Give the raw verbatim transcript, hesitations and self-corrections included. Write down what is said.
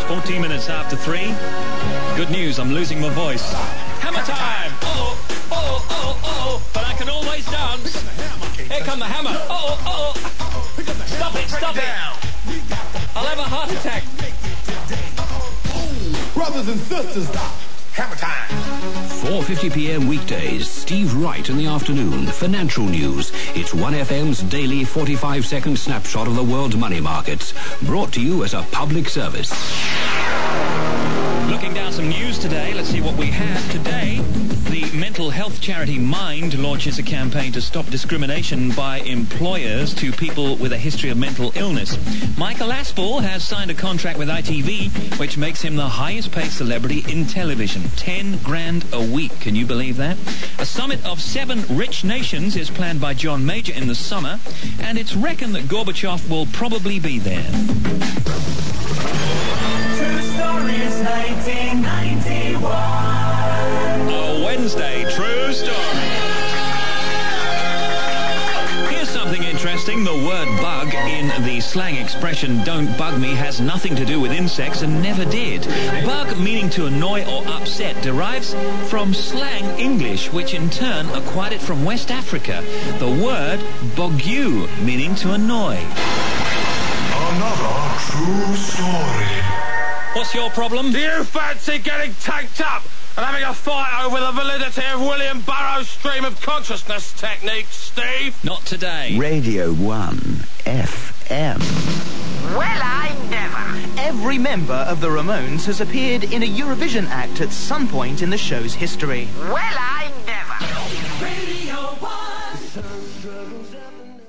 fourteen minutes after three. Good news, I'm losing my voice. Hammer time! Oh, oh, oh, oh, but I can always dance. Here come the hammer. Oh, oh, oh. Stop it, stop it. I'll have a heart attack. Brothers and sisters, hammer time. four fifty p m weekdays, Steve Wright in the afternoon. Financial news. It's one F M's daily forty-five second snapshot of the world's money markets. Brought to you as a public service. Looking down some news today, let's see what we have today. The mental health charity Mind launches a campaign to stop discrimination by employers to people with a history of mental illness. Michael Aspel has signed a contract with I T V, which makes him the highest paid celebrity in television. Ten grand a week, can you believe that? A summit of seven rich nations is planned by John Major in the summer, and it's reckoned that Gorbachev will probably be there. True Stories nineteen ninety-one. A Wednesday True Story. Here's something interesting. The word bug in the slang expression don't bug me has nothing to do with insects and never did. Bug, meaning to annoy or upset, derives from slang English, which in turn acquired it from West Africa. The word bogu, meaning to annoy. Another true story. What's your problem? Do you fancy getting tanked up and having a fight over the validity of William Burroughs' stream of consciousness technique, Steve? Not today. Radio one F M. Well, I never. Every member of the Ramones has appeared in a Eurovision act at some point in the show's history. Well, I never. Radio one.